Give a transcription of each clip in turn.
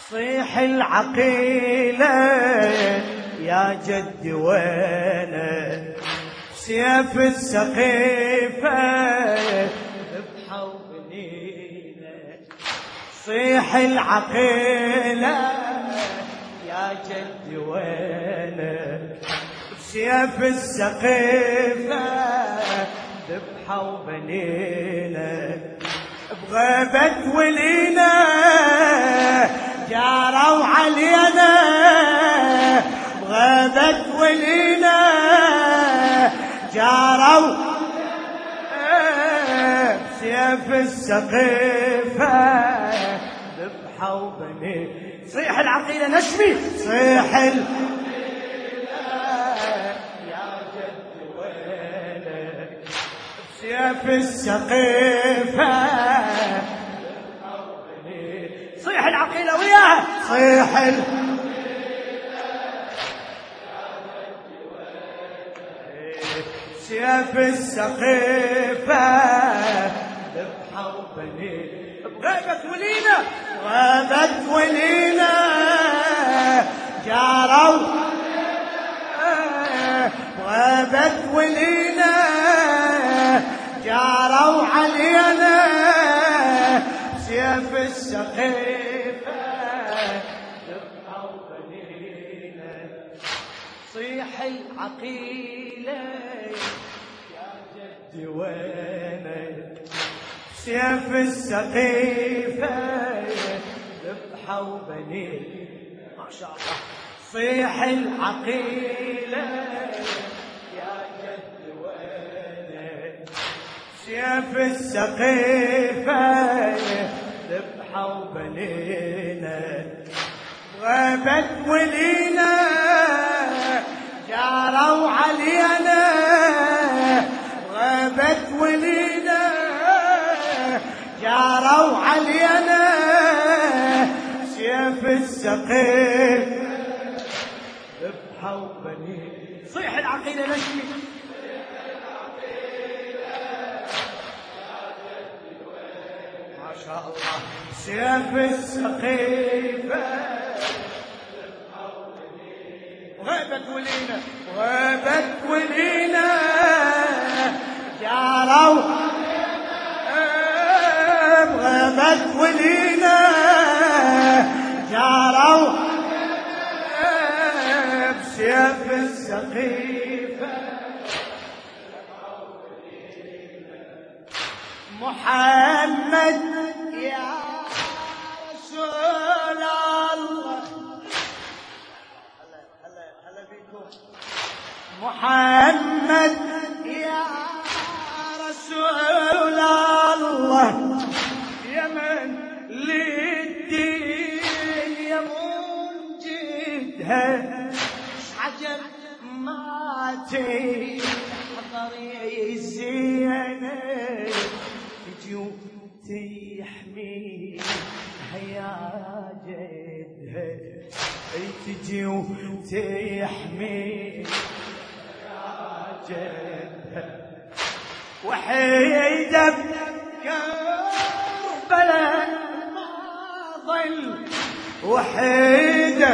صيح العقيلة يا جد وينه، سيف السقيفة ذبحة وبنينه. صيح العقيلة يا جد وينه، سيف السقيفة ذبحة وبنينه. بغيبة ولينا جاروا علينا، بغيبة ولينا جاروا سيف السقيفة ذبحة وبنينه. صيح العقيلة نشمي، صيح العقيلة يا جد وينك، سيف السقيفة. صيح العقيلة وياها، صيح العقيلة يا جد وينك، سيف السقيفة ذبحة وبنينه. بغيبة ولينا، بغيبة ولينا جاروا، بغيبة ولينا جاروا علينا سيف السقيفة ذبحة وبنينه. صيح العقيلة يا جد وينك، سيف السقيفة ذبحة وبنينه. ما شاء الله. صيح العقيلة يا جد وينك، سيف السقيفة ذبحة وبنينه. غابت ولينا جاروا علينا، غابت ولينا جاروا علينا سيف السقيفة ذبحة وبنينه. صيح العقيلة نشمي، ما شاء الله. سيف السقيفة غيبت ولينا، غيبت ولينا جاروا، غيبت ولينا جاروا بسيف السقيفة. محمد يا رسول الله، هلا بيكم. محمد يا رسول الله، يا من للدين يا منجدها، عجب ما تحضري الزينة تجي وتحميها يا جدها، تجي وتحميها يا جدها. وحيدة بكربلاء ما ظل، وحيدة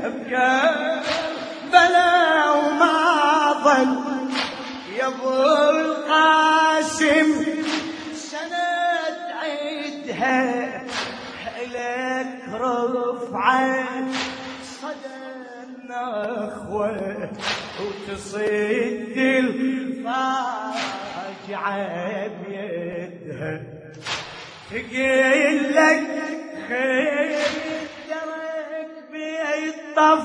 بكربلاء وما ظل، يا ابو القاسم سند عيدها لك رفعت صدى النخوة، وتصد الفاجعة بيدها، تقيل لك خيرك بيطف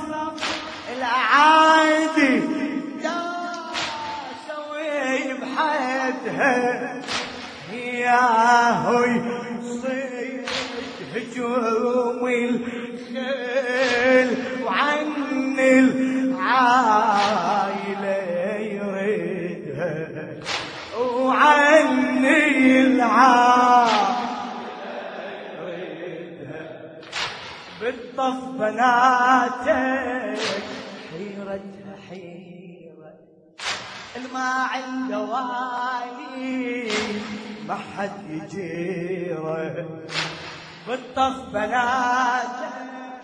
الأعادي سوي بحدها، ياهو يصيد هجوم الخيل وعن العايلة يريدها، وعن العايلة يريدها. بالطف بناتك حيرتها حيرة، الما عنده والي ما حد يجيره. بالطف بناته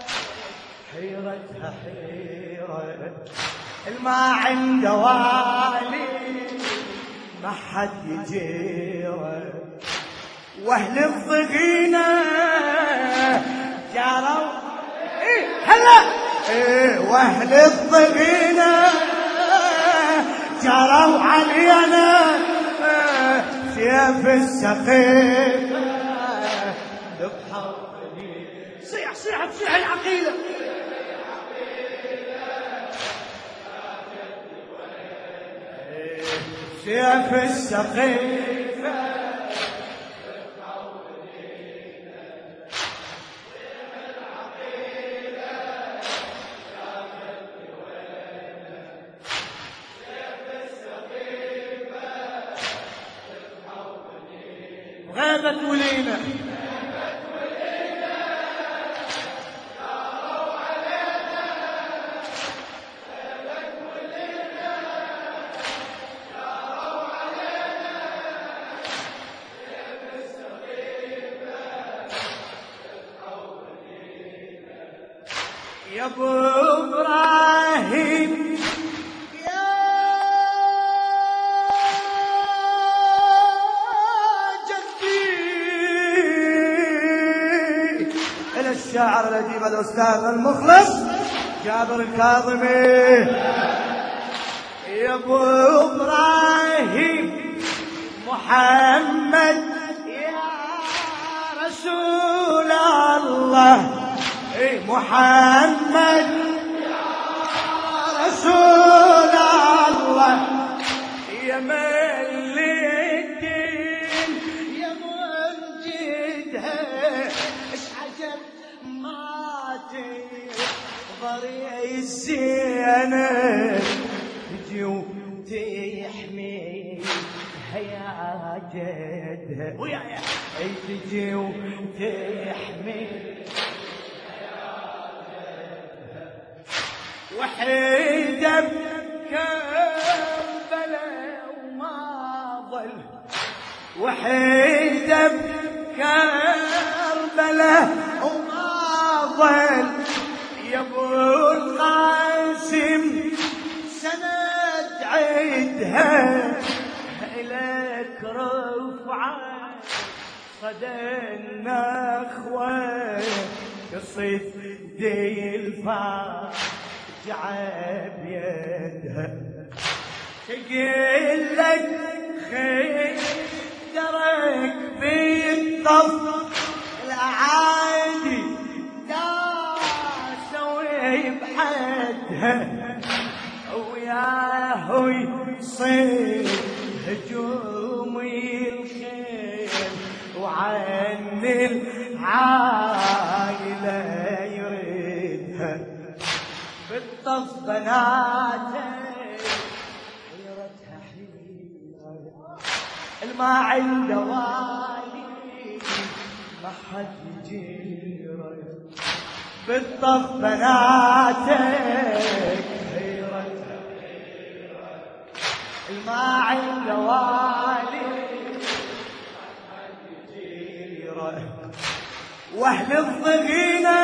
غيرتها حيرة الما عنده والي ما حد يجيره واهل الضغينة جاروا هلا واهل الضغينة جاروا علينا سيف السقيفة ذبحوا صيح صيح بصيح العقيدة سيف السقيفة غابت ولينا يا ابو ابراهيم يا جدي الى الشاعر الاديب الاستاذ المخلص جابر الكاظمي يا ابو ابراهيم محمد يا رسول الله محمد يا رسول الله يا ملك يا منجدها اش عجب ما تقدر الزينب تجي وتحمي يا جدها ويايا تجي وتحمي وحيدة بكربلاء وما ظل وحيدة بكربلاء وما ظل يا ابو القاسم سند عيدها إليك رفعة صدى النخوة قصيت دي الفار جعب يدها تقول لك خيرك بالطف العادي لا سوي بحدها وياه يصير هجوم الخيل وعن العائلة يريدها بالطف بناتك حيرتها حيرة الما عنده والي ما حد يجيره بالطف بناتك حيرتها حيرة الما عنده والي ما حد يجيره واهل الضغينة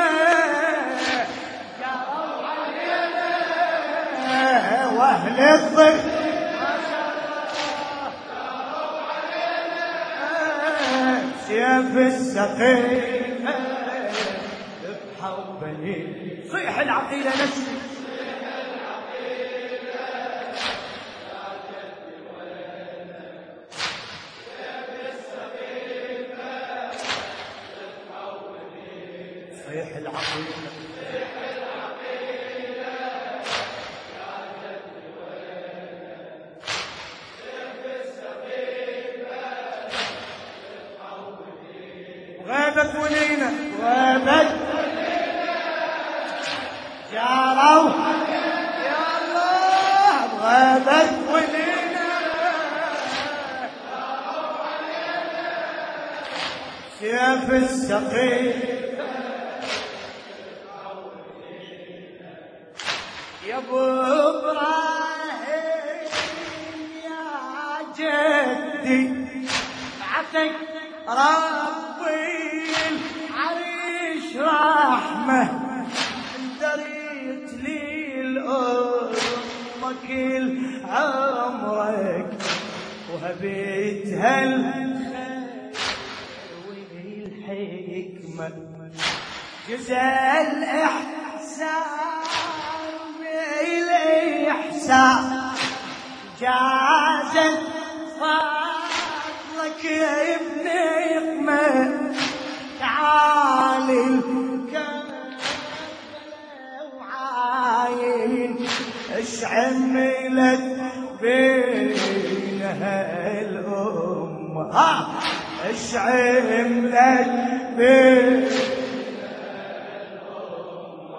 واهل الضغ سيف السقيفة ذبحوا بني صيح العقيدة نفسي صيح العقيدة غابت ولينا غابت جاروا يا الله غابت ولينا سيف السقيفة يا ابو ابراهيم يا جدي بعتك ربي العريش رحمة دريت كل عمرك وهبيت هالخير والحكمة جزاء الإحسان بالإحسان جازت فضلك يا ابن يقمة تعالي الكربلة وعاين اش عملت بينها الأمة اش عملت بينها الأمة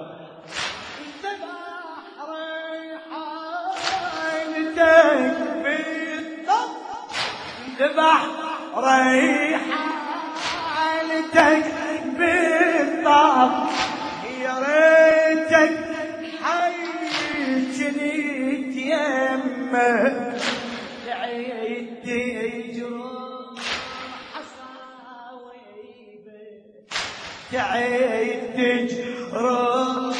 انتبه ريحانتك بالطب انتبه ريحانتك بالطب يا ريتك حي جنيت يمه تعيد تجرح حصاويبه تعيد تجرح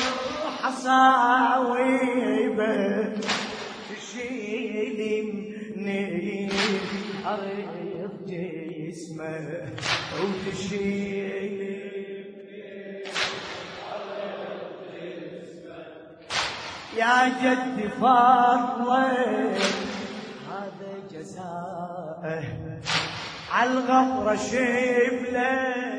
حصاويبه تشيل مني حريض جسمه وتشيل يا جد فضلك هذا جزاءه عالغفرة شبله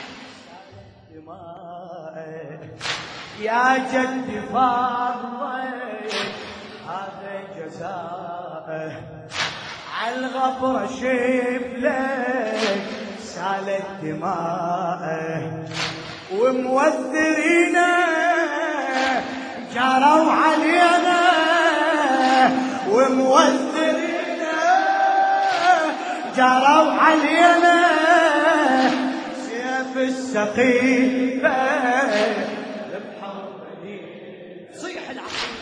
دماءه يا جد فضلك هذا جزاءه عالغفرة شبلك سالت دماءه وموذرين جاروا علينا وموذرين جاروا علينا سيف السقيفة صيح العقيدة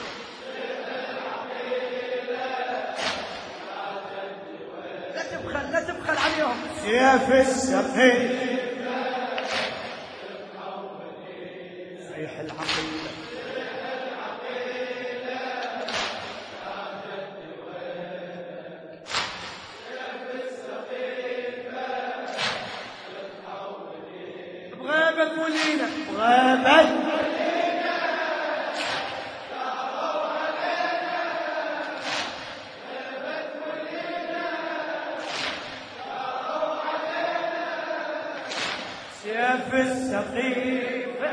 لا تبخل عليهم سيف السقيفة صيح العقيدة بغابة ولينا بغابة سيف السقيفة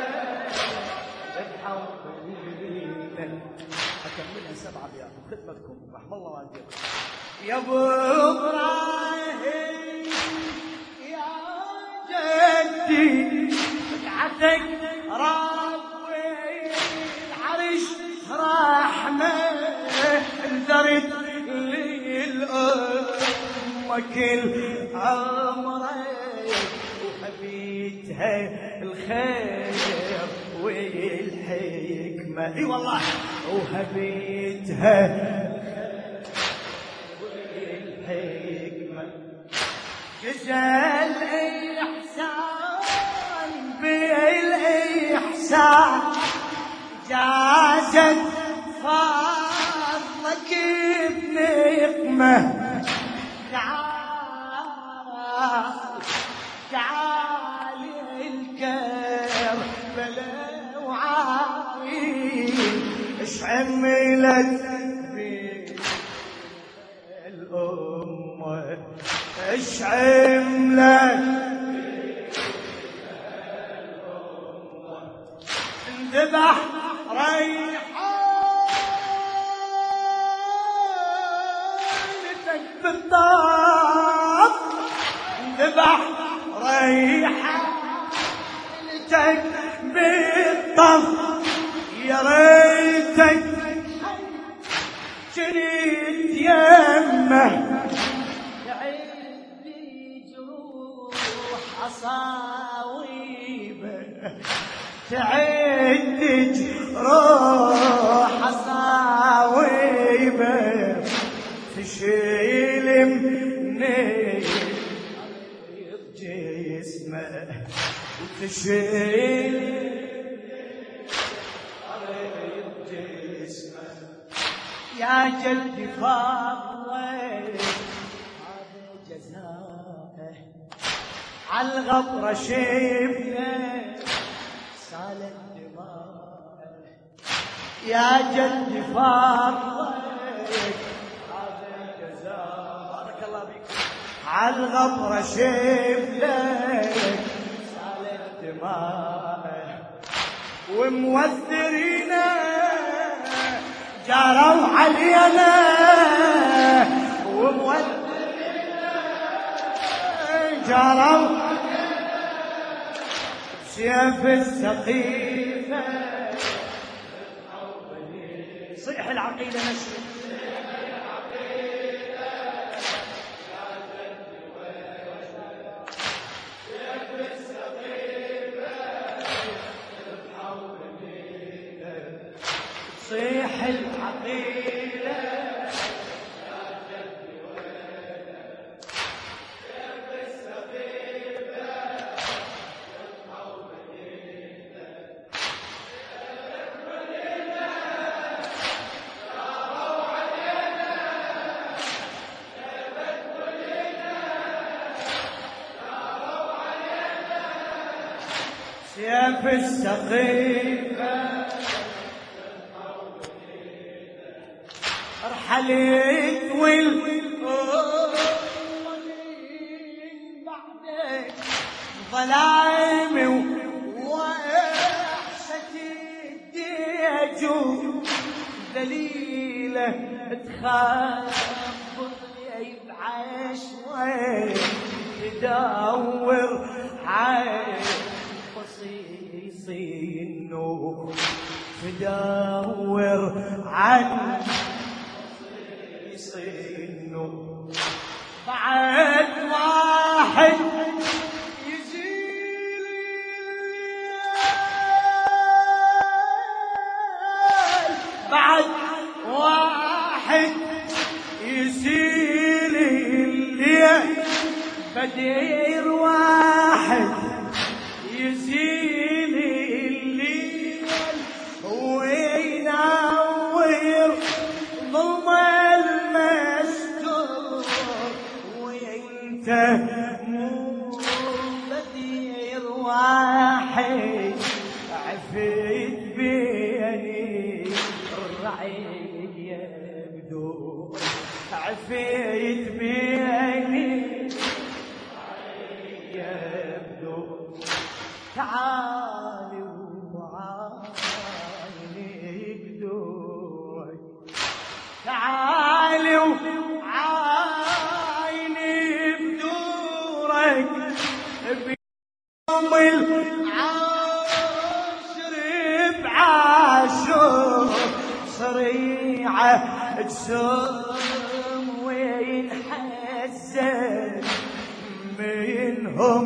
بتحولينا أكملها 7 أبيات بخدمتكم رحم الله والديكم يا أبو إبراهيم يا جدي بدعتك ربي العرش رحمة انذرت لي الأمة كل عمرك وحبيتها الخير والحكمة اي والله وهبيتها والحكمة جزاء الإحسان بالإحسان جازت فضلك بنقمة تعال الكربلة وعاين اش عملت بالأمة اش عملت انذبح ريحانتك بالطاف انذبح ريحانتك بالطف يا ريتك جريت يمه تعيد جروح عصاويبه تعيد جروح عصاويبه تشيل مني جسمه وتشيل جسمه يا جد فاضل هذا جزاءه عالغبرة شبله سالت دماءه يا جد فاضل هذا جزاء بارك الله بك عالغبرة شبله سالت دماءه وموثرين جاروا علينا وموثرين جاروا بسيف السقيفة صيح العقيدة نشر صيح العقيدة سيف السقيفة رحلت بعدك ظلامي وحشتي الديجو ذليلة تخبطني بعشوة تدور عين قصيصي النور تدور عن النور بعد واحد بعد واحد يزيل الليل بدير واحد يزيل الليل وينور ظلم المستور وانت مو بدير واحد عفيت بيني الرعيد يبدو عفيت بيني الرعيد يبدو تعالي وعايني قدوي تعالي وعايني بدورك بيوم العاشر بعاشر صريعة جسم وينحزن منهم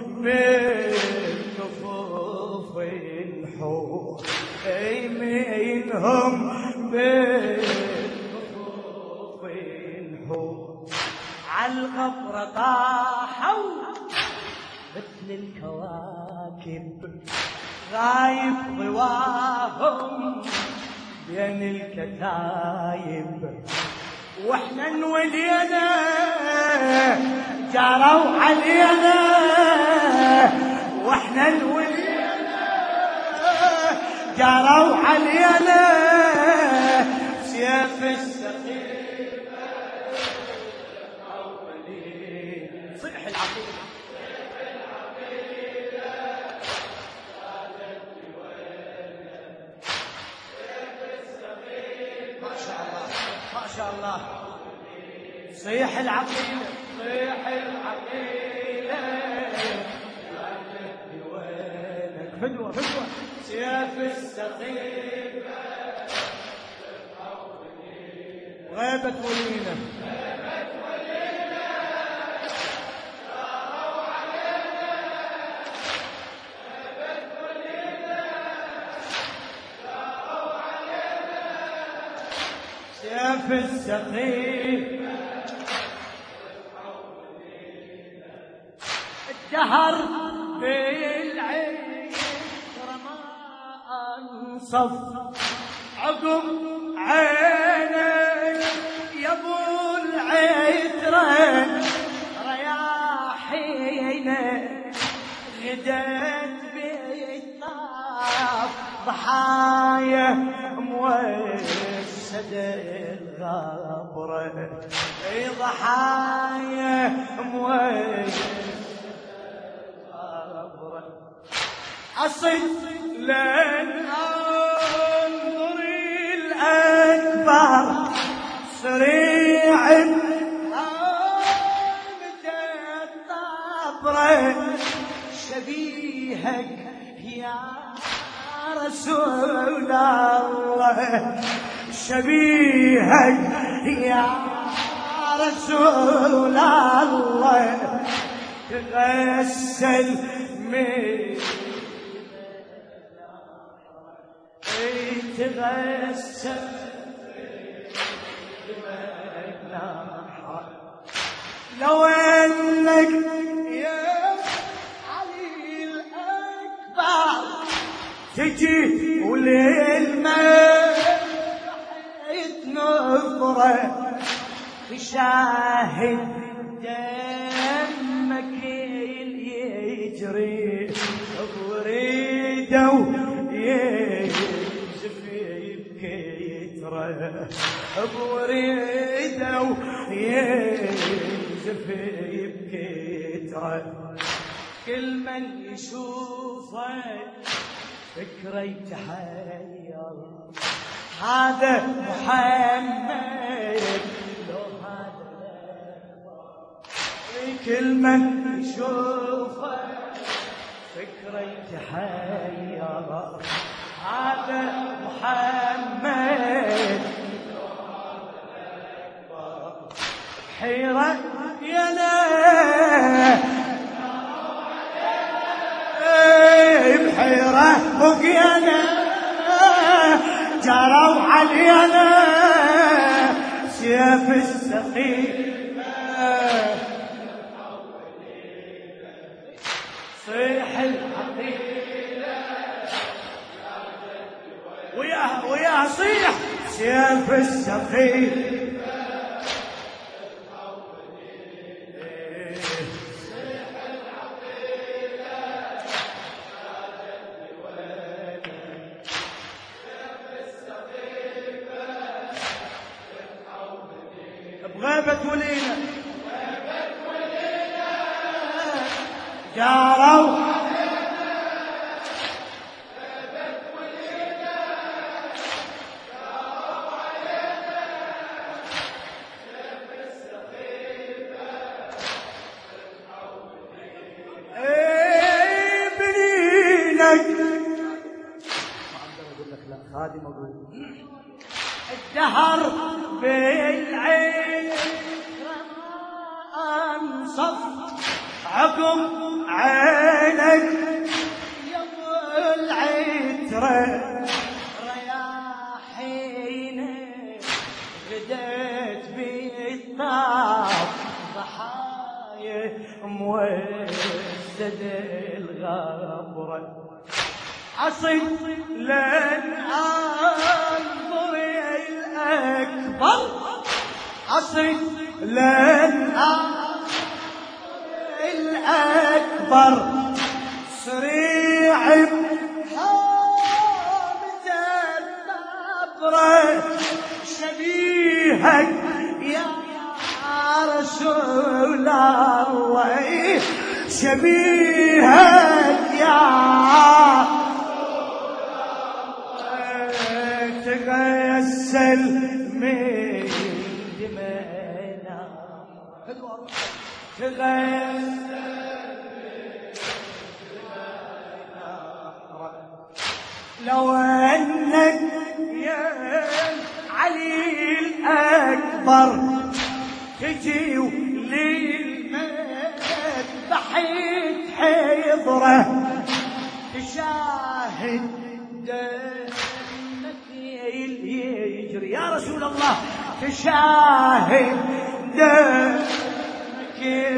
بالكفوف الحور اي منهم بالكفوف الحور عالغبرة طاحوا مثل الكواكب غايب ضواهم بين الكتايب واحنا انولينا جاروا علينا واحنا انولينا جاروا علينا سيف السقيفة صيح العقيدة ما شاء الله ما شاء الله صيح العقيدة صيح العقيدة وينك فدوة فدوة سيف السقيفة غيبة ولينا سيف السقيفة الدهر بالعين ما انصف عقب عينه العترة رياحينا غدت بالطاب ضحايا موسد الغبرة ضحايا موسد الغبرة أصد لن أنظر الأكبر سريع شبيهك يا رسول الله شبيهك يا رسول الله تغسل من تغسل لو انك يا علي الاكبر تجي وللميت نظره تشاهد دمك يجري بريده ينزف بكيتره بريده ينزف بكيتره كل من يشوفه فكره يتحير هذا محمد لو هذا كل من يشوفه فكره يتحير هذا محمد حيرة يا بحيرة بقينا جروا علينا سيف السقيم صيح العقيلة ويا صيح سيف السقيم بغيبة ولينا جاروا بنينك ما اقدر اقول لك لا خادم اقول الدهر بالعين انصف عقب عينك يا العترة رياحينا غدت بالطاب ضحايا موسد الغبرة أصد لن أنظر الأكبر أصد لن أنظر الأكبر سريع بحامة النبرة شبيهك يا رسول الله شبيهك يا تغسل من دمنا تغسل لو انك يا علي الاكبر تجي للمذبح حضره تشاهد دمك يجري يا رسول الله تشاهد دمك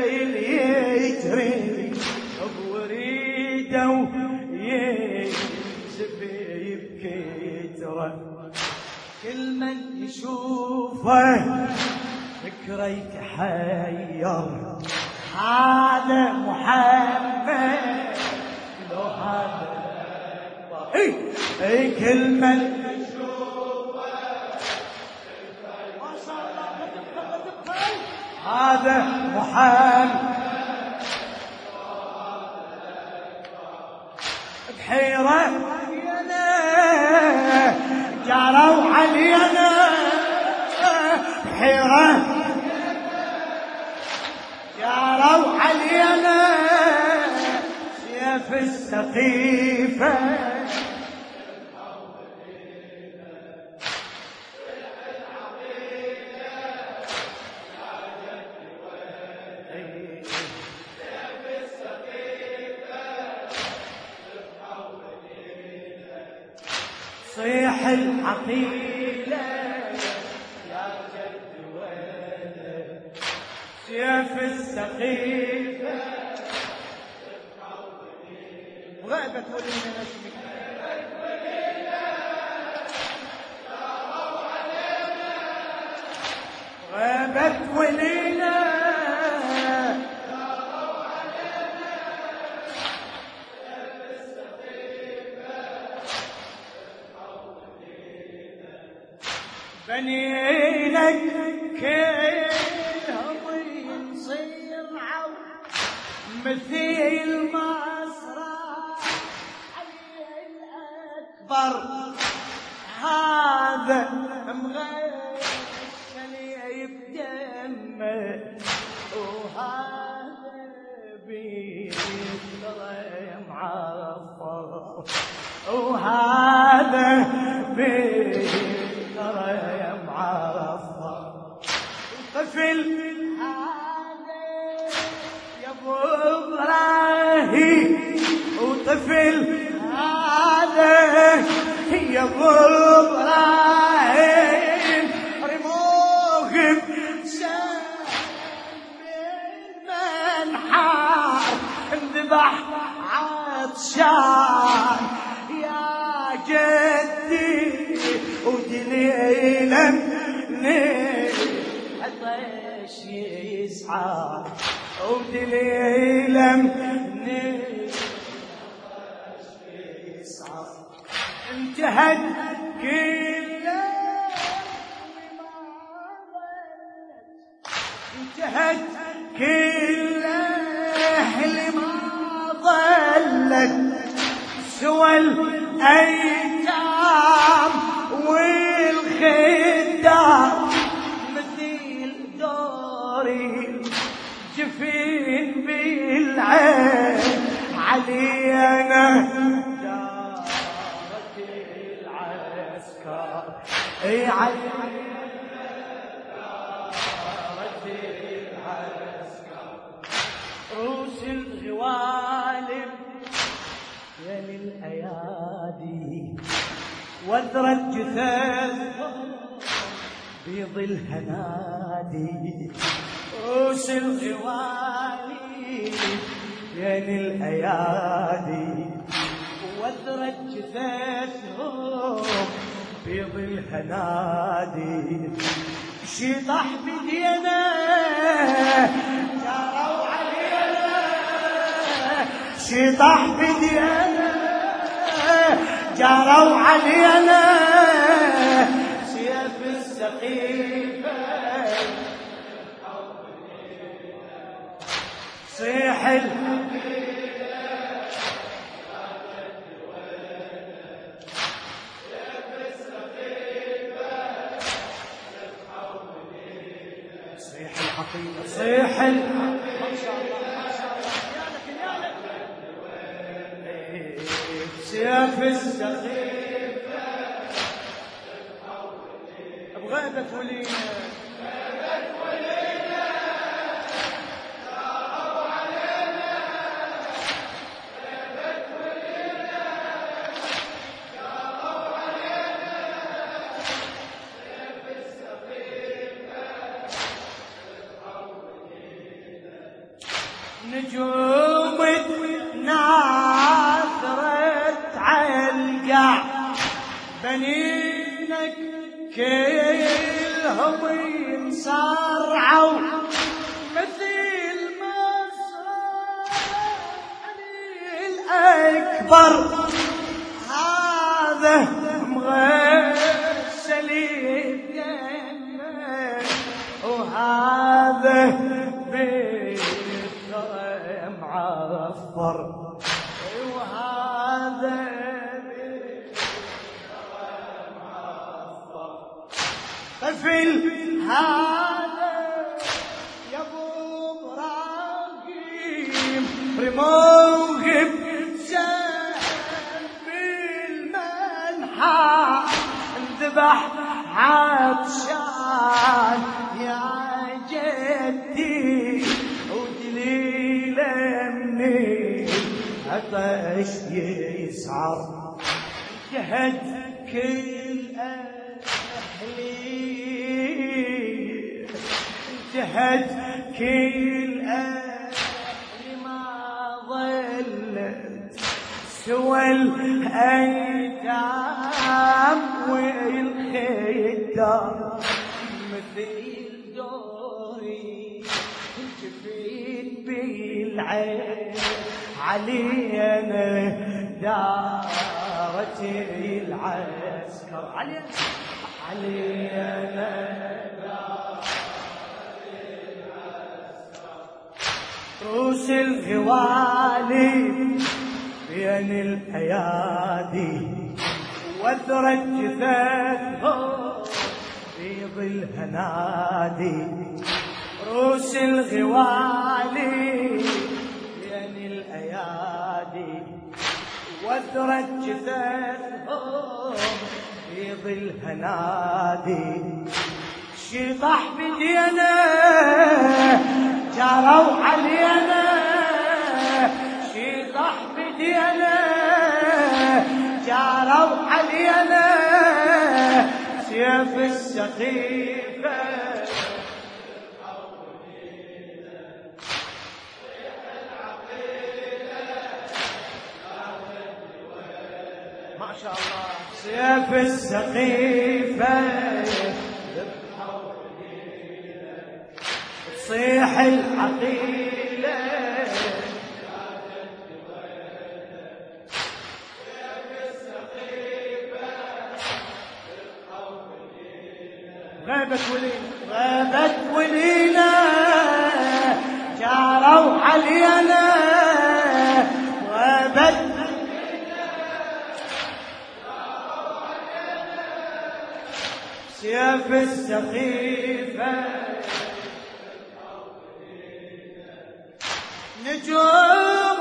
يجري وريده ينزف بكيتره كل من يشوفه فكره يتحير هذا محمد لو هذا اي كل من ما شاء الله هذا محمد بحيرة جاروا علينا بحيرة جاروا علينا سيف السقيفة صيح العقيلة يا جد ولد سيف السقيفة غابت ولينا نسمك غابت ولينا بني لك كلهم ينصير عون مثيل مصرع علي الأكبر هذا مغشل بدمه وهذا بيترى معفر وهذا بيترى معفر طفل هذا يا ابو ابراهيم وطفل هذا يا ابو ابراهيم رموهم من حار انذبح عطشان يا جدي ودليلا عطش يسعى ودليلا عطش يسعى انتهت كل انتهت كل اللي ما ظلت سوى الايتام والخدام مثيل دوري جفين بالعين علينا دارت العسكر اي علينا دارت العسكر روس الغوالب يا للأيادي وذرت جثث بيض الهنادي روس الغوالي يا للأيادي وذرت جثثهم بيض الهنادي شطح بدينا جاروا علينا شطح بدينا جاروا علينا سيف السقيفة صيح صيح الحقيقة صيح ما شاء الله ما شاء الله سيف السقيفة بغابة ولينا نجوم ناثرت عالقاع بنين دينك كلهم ينصرعوا مثل ما صار الأكبر هذا مغسل بدمه وهذا بالثرى معفر وهذا طفل هذا يا ابو ابراهيم رموه بسهم بالمنحى انذبح عطشان يا جدي ودليله مني عطش يسعر جهد كل أهلي جهد كل أهلي ما ظلت سوى الأيتام والخدام مثل دوري جفيت بالعين علينا دارت العسكر علينا روس الغوالي بين الايادي وثرت جثثهم في ظلها نادي روس الغوالي بين الايادي وثرت جثثهم في ظلها نادي شطح بدينا جاروا علينا شطح بدينا جاروا علينا سيف السقيفة ما شاء الله سيف السقيفة تصيح العقيلة غابت ولينا جاروا علينا غابت سيف السقيفة نجوم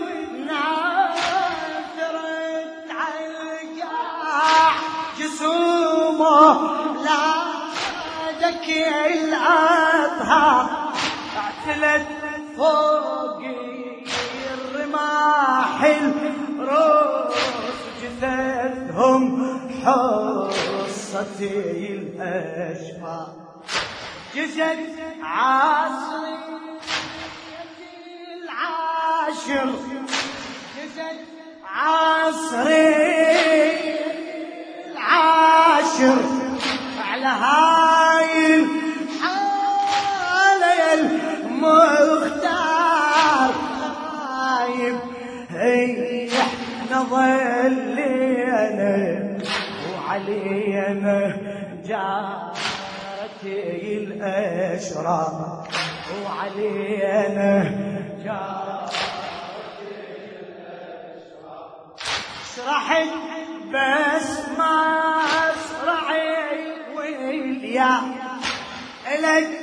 ناثرت عالقاع جسومه لا ذكي الأطهار اعتلت فوق الرماح الروس جثثهم حصتي الأشفار جسد عاصري العاشر جسد عاصري العاشر على هاي الحالة المختار غايب احنا ظلينا وعلينا جارتي الأشرار وعلينا جارتي الأشرار سرحت بس ما اسرعي ويا إلك